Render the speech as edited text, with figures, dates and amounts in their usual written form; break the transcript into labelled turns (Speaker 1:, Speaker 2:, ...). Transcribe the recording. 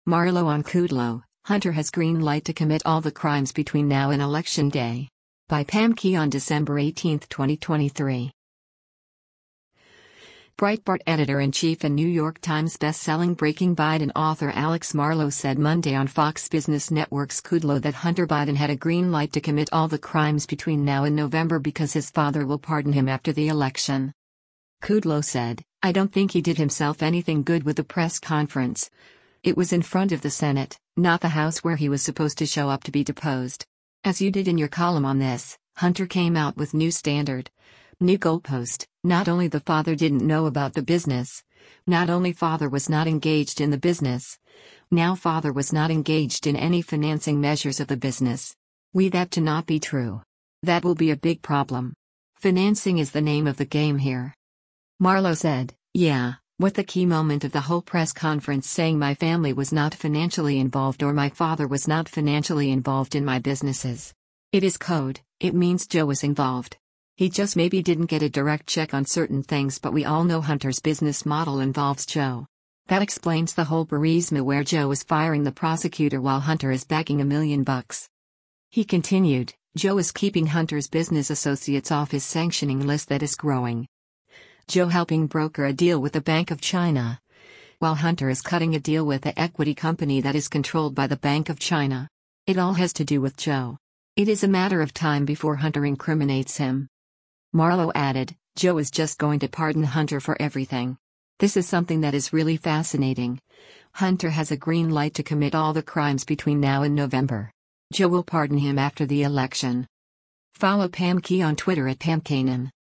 Speaker 1: Marlo on Kudlow, Hunter has green light to commit all the crimes between now and Election Day. By Pam Key on December 18, 2023. Breitbart editor-in-chief and New York Times best-selling Breaking Biden author Alex Marlow said Monday on Fox Business Network's Kudlow that Hunter Biden had a green light to commit all the crimes between now and November because his father will pardon him after the election. Kudlow said, "I don't think he did himself anything good with the press conference. It was in front of the Senate, not the House where he was supposed to show up to be deposed. As you did in your column on this, Hunter came out with new standard. New goalpost. Not only the father didn't know about the business. Not only father was not engaged in the business. Now father was not engaged in any financing measures of the business. That to not be true. That will be a big problem. Financing is the name of the game here." Marlow said, "Yeah, what the key moment of the whole press conference saying my family was not financially involved or my father was not financially involved in my businesses. It is code, it means Joe was involved. He just maybe didn't get a direct check on certain things, but we all know Hunter's business model involves Joe. That explains the whole Burisma where Joe is firing the prosecutor while Hunter is backing $1 million. He continued, "Joe is keeping Hunter's business associates off his sanctioning list that is growing. Joe helping broker a deal with the Bank of China, while Hunter is cutting a deal with the equity company that is controlled by the Bank of China. It all has to do with Joe. It is a matter of time before Hunter incriminates him." Marlow added, "Joe is just going to pardon Hunter for everything. This is something that is really fascinating. Hunter has a green light to commit all the crimes between now and November. Joe will pardon him after the election." Follow Pam Key on Twitter at PamKanan.